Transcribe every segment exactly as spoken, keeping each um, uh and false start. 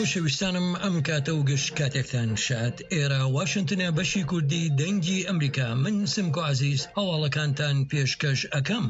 خۆشەویستانم ئەم کاتە و گشت کاتێکتان شاد ئێرە واشنگتنە بەشی کوردی دەنگی ئەمریکا من سمکۆ عەزیز هەواڵەکانتان پێشکەش ئەکەم.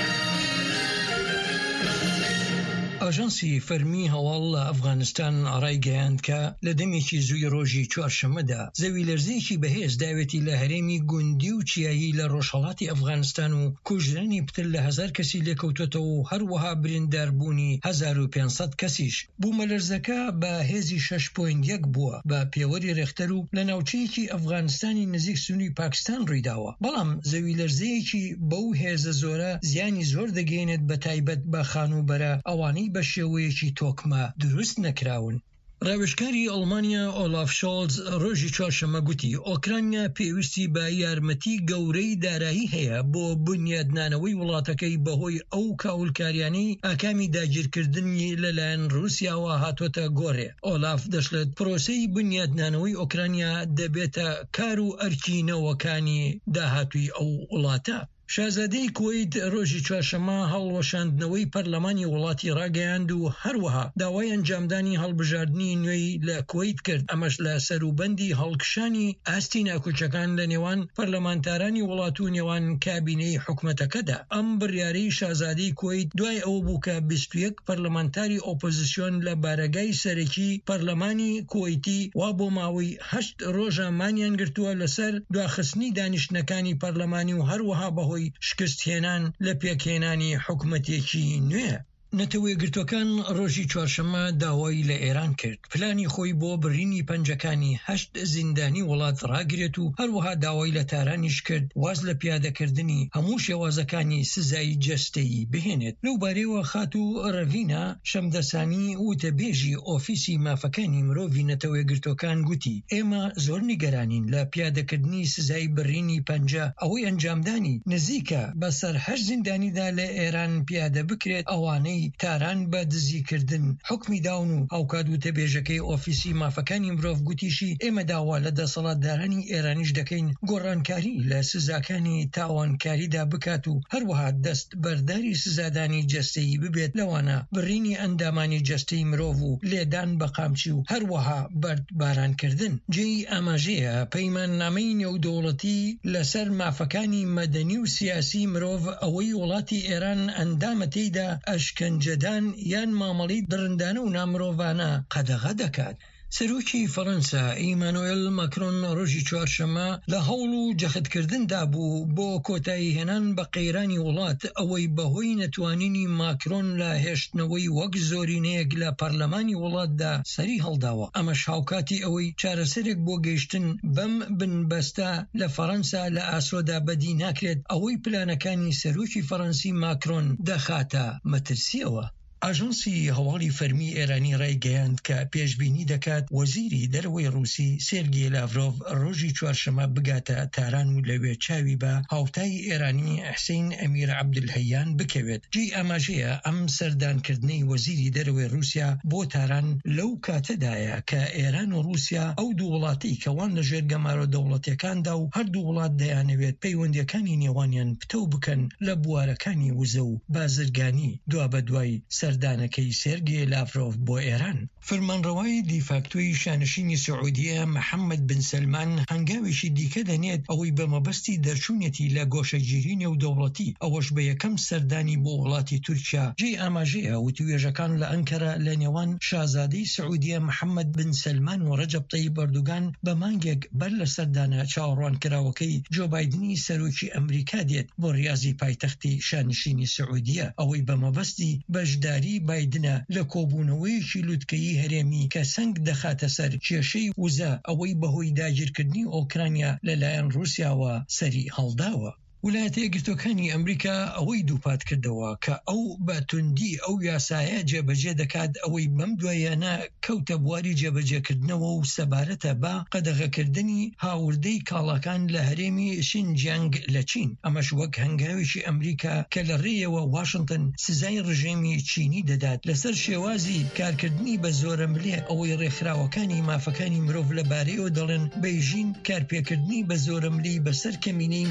ئاژانسی فەرمی هەواڵ لە ئەفغانستان ڕایگەیاند کە لە دەمێکی زووی ڕۆژی چوارشەممەدا زەوی لەرزەیەکی بەهێز داوێتی لە هەرێمی گوندی و چیایی لە ڕۆژهەڵاتی ئەفغانستان و کوژرانی پتر لە هەزار کەسی لێکەوتۆتەوە و هەروەها برینداربوونی هەزار و پێنسەد کەسیش. بوومەلەرزەکە بە هێزی شەش پۆینت یەک بووە بە پێوەری ڕێختەر و لە ناوچەیەکی ئەفغانستانی نزیک سنووری پاکستان ڕوویداوە، بەڵام زەوی لەرزەیەکی بەو هێزە زۆرە زیانی زۆر دەگەێنێت بە تایبەت بە خانوبەرە ئەوانەی بە شێوەیەکی تۆکمە دروست نەکراون. ڕاوێژکاری ئەڵمانیا ئۆلاف شۆڵز ڕۆژی چوارشەممە گوتی ئۆکرانیا پێویستی بە یارمەتی گەورەی دارایی هەیە بۆ بنیادنانەوەی وڵاتەکەی بەهۆی ئەو کاولکاریانەی ئاکامی داگیرکردنی لەلایەن رووسیاوە هاتوۆتە گۆڕێ. ئۆلاف دەشڵێت پرۆسەی بنیادنانەوەی ئۆکرانیا دەبێتە کار و ئەرکینەوەکانی داهاتووی ئەو وڵاتە. شازادەی کوێیت ڕۆژی چوارشەممە هەڵوەشاندنەوەی پەرلەمانی وڵاتی ڕاگەیاند و هەروەها داوای ئەنجامدانی هەڵبژاردننی نوێی لە کوێیت کرد، ئەمەش لە سەروبەندی هەڵکشانی ئاستی ناکوچەکان لە نێوان پەرلەمانتارانی وڵات و نێوان کابینەی حکومەتەکەدا. ئەم بڕیارەی شازادەی کوێیت دوای ئەوە بوو کە بیست و یەک پەرلەمانتاری ئۆپۆزیسیۆن لە بارگای سەرەکی پەرلەمانی کوێیتی وا بۆ ماوەی هەشت ڕۆژە مانیان گرتووە لەسەر دواخستنی دانیشتنەکانی پەرلەمانی و هەروەها بەهۆی شکست هێنان لە پێکهێنانی حکومەتێکی نوێ. نەتەوەی گرتوەکان ڕۆژی چوارشەممە داوای لە ئێران کرد پلانی خۆی بۆ بڕینی پەنجەکانی هەشت زیندانی وڵات ڕاگرێت و هەروەها داوای لە تارانیش کرد واز لە پیادەکردنی هەموو شێوازەکانی سزایی جەستەیی بهێنێت. لەو بارەیەوە خات و ڕەڤینا شەمدەسانی وتەبێژی ئۆفیسی مافەکانی مرۆڤی نەتەوەی گرتوەکان گوتی ئێمە زۆر نیگەرانین لە پیادەکردنی سزای بڕینی پەنجە ئەوەی ئەنجامدانی نزیکە بەسەر هەشت زیندانیدا لە ئێران پیادە بکرێت ئەوانەی تاران بە دزیکردن حکمی داون و هاوکات و تەبێژەکەی ئۆفیسی مافەکانی مرۆڤ گوتیشی ئێمە داوا لە دەسەڵاتدارانی ئێرانیش دەکەین گۆڕانکاری لە سزاکانی تاوانکاریدا بکات و هەروەها دەست بەرداری سزادانی جەستەیی ببێت، لەوانە بڕینی ئەندامانی جەستەی مرۆڤ و لێدان بە قامچی و هەروەها بەردبارانکردن. جێی ئاماژەیە پەیماننامەی نێودەوڵەتی لەسەر مافەکانی مەدەنی و سیاسی مرۆڤ ئەوەی وڵاتی ئێران ئەندامە تێیدا ئەشکەن جدان یان مامەڵی درندانە و نامرۆڤانە قەدەغە دەکات. سەرۆکی فەڕەنسا ئیمانوئێل ماکرۆن ڕۆژی چوارشەممە لە هەوڵ و جەختکردندا بوو بۆ کۆتایی هێنان بە قەیرانی وڵات ئەوەی بەهۆی نەتوانینی ماکرۆن لە هێشتنەوەی وەک زۆرینەیەک لە پەرلەمانی وڵاتدا سەری هەڵداوە. ئەمەش هاوکاتی ئەوەی چارەسەرێک بۆ گەیشتن بەم بنبەستە لە فەڕەنسا لە ئاسۆدا بەدی ناکرێت ئەوەی پلانەکانی سەرۆکی فەڕەنسی ماکرۆن دەخاتە مەترسیەوە. ئاژانسی هەواڵی فەرمی ئێرانی ڕایگەیاند کە پێشبینی دەکات وەزیری دەرەوەی رووسی سێرگێ لاڤرۆڤ ڕۆژی چوارشەممە بگاتە تاران و لەوێ چاوی بە هاوتای ئێرانی حسین ئەمیر عەبدولهەیان بکەوێت. جێی ئاماژەیە ئەم سەردانکردنەی وەزیری دەرەوەی رووسیا بۆ تاران لەو کاتەدایە کە ئێران و رووسیا ئەو دوو وڵاتی کەوان لە ژێر گەمارە دەوڵەتەکاندا و هەردوو وڵات دەیانەوێت پەیوەندیەکانی نێوانیان پتە بکەن لە بوارەکانی وزە و بازرگانی دوا بە دوای سەردانەکەی سێرگێ لاڤرۆڤ بۆ ئێران. فەرمانڕەوای دیفاکتۆی شانشینی سعودیە محەممەد بن سەلمان هەنگاوێکی دیکە دەنێت ئەوەی بە مەبەستی دەرچوونێتی لە گۆشەگیری نێودەوڵەتی ئەوەش بە یەکەم سەردانی بۆ وڵاتی تورکیا. جێی ئاماژەیە وتوێژەکان لە ئەنکەرە لە نێوان شازادەی سعودیە محەممەد بن سەلمان و ڕەجەب تەیب ئەردوگان بە مانگێک بەر لە سەردانە چاوەڕوانکراوەکەی جۆ بایدنی سەرۆکی ئەمریکا دێت بۆ ریاضی پایتەختی شانشینی سعودیە، ئەوەی بە مەبەستی بەشداری بایدنە لە کۆبوونەوەیەکی لوتکەیی هەرێمی کە سنگ دەخاتە سەر کێشەی وزە ئەوەی بەهۆی داگیرکردنی ئۆکرانیا لەلایەن رووسیاوە سەری هەڵداوە. ویلایەتە یەکگرتووەکانی ئەمریکا ئەوەی دووپات کردەوە کە ئەو بە توندی ئەو یاسایە جێبەجێ دەکات ئەوەی بەم دوایانە کەوتە بواری جێبەجێکردنەوەوە و سەبارەتە بە قەدەغەکردنی هاوردەی کاڵاکان لە هەرێمی شینجیانگ لە چین. ئەمەش وەک هەنگاوێکی ئەمریکا کە لە ڕێیەوە واشنگتن سزای ڕژێمی چینی دەدات لەسەر شێوازی کارکردنی بە زۆرەملێ ئەوەی ڕێکخراوەکانی مافەکانی مرۆڤ لەبارەیەوە دەڵێن بەیژین کارپێکردنی بە زۆرەملەی بەسەر کەمینەی